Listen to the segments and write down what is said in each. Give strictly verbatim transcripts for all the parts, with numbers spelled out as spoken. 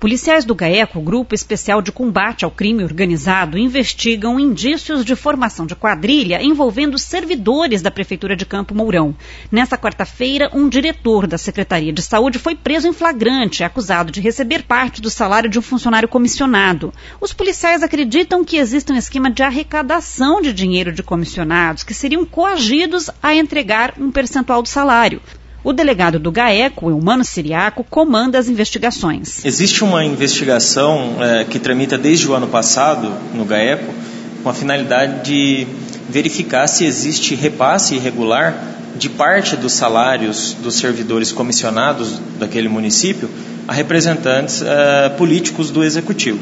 Policiais do GAECO, Grupo Especial de Combate ao Crime Organizado, investigam indícios de formação de quadrilha envolvendo servidores da Prefeitura de Campo Mourão. Nesta quarta-feira, um diretor da Secretaria de Saúde foi preso em flagrante, acusado de receber parte do salário de um funcionário comissionado. Os policiais acreditam que existe um esquema de arrecadação de dinheiro de comissionados que seriam coagidos a entregar um percentual do salário. O delegado do GAECO, Eumano Siriaco, comanda as investigações. Existe uma investigação é, que tramita desde o ano passado no GAECO com a finalidade de verificar se existe repasse irregular de parte dos salários dos servidores comissionados daquele município a representantes é, políticos do Executivo.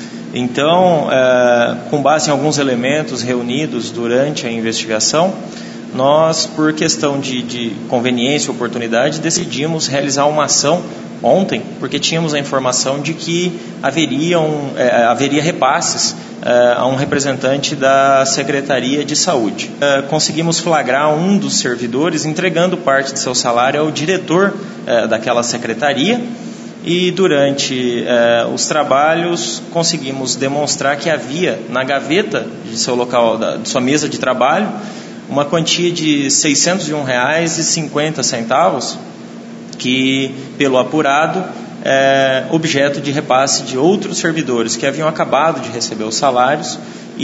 Então, é, com base em alguns elementos reunidos durante a investigação, nós, por questão de, de conveniência e oportunidade, decidimos realizar uma ação ontem, porque tínhamos a informação de que haveriam, é, haveria repasses é, a um representante da Secretaria de Saúde. É, conseguimos flagrar um dos servidores entregando parte de seu salário ao diretor é, daquela secretaria e durante é, os trabalhos conseguimos demonstrar que havia na gaveta de seu local, da, de sua mesa de trabalho, uma quantia de seiscentos e um reais e cinquenta centavos, que, pelo apurado, é objeto de repasse de outros servidores que haviam acabado de receber os salários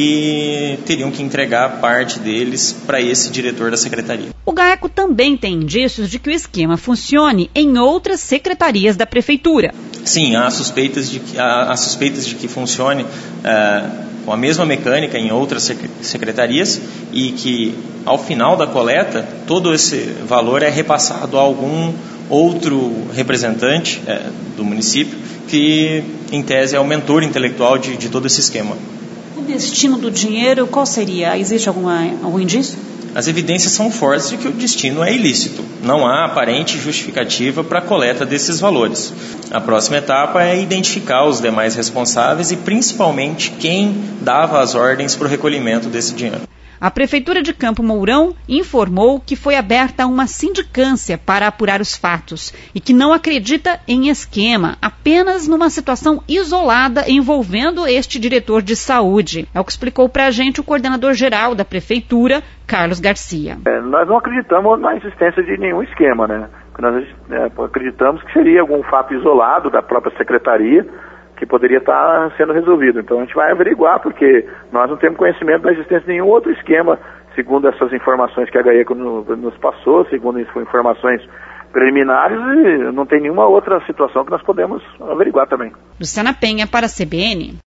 e teriam que entregar parte deles para esse diretor da secretaria. O GAECO também tem indícios de que o esquema funcione em outras secretarias da Prefeitura. Sim, há suspeitas de que, há, há suspeitas de que funcione é, com a mesma mecânica em outras secretarias e que, ao final da coleta, todo esse valor é repassado a algum outro representante é, do município que, em tese, é o mentor intelectual de, de todo esse esquema. O destino do dinheiro, qual seria? Existe alguma, algum indício? As evidências são fortes de que o destino é ilícito. Não há aparente justificativa para a coleta desses valores. A próxima etapa é identificar os demais responsáveis e, principalmente, quem dava as ordens para o recolhimento desse dinheiro. A Prefeitura de Campo Mourão informou que foi aberta uma sindicância para apurar os fatos e que não acredita em esquema, apenas numa situação isolada envolvendo este diretor de saúde. É o que explicou para a gente o coordenador geral da Prefeitura, Carlos Garcia. É, nós não acreditamos na existência de nenhum esquema, né? Nós é, acreditamos que seria algum fato isolado da própria secretaria que poderia estar sendo resolvido. Então a gente vai averiguar, porque nós não temos conhecimento da existência de nenhum outro esquema, segundo essas informações que a GAECO nos passou, segundo informações preliminares, e não tem nenhuma outra situação que nós podemos averiguar também. Luciana Penha para a C B N.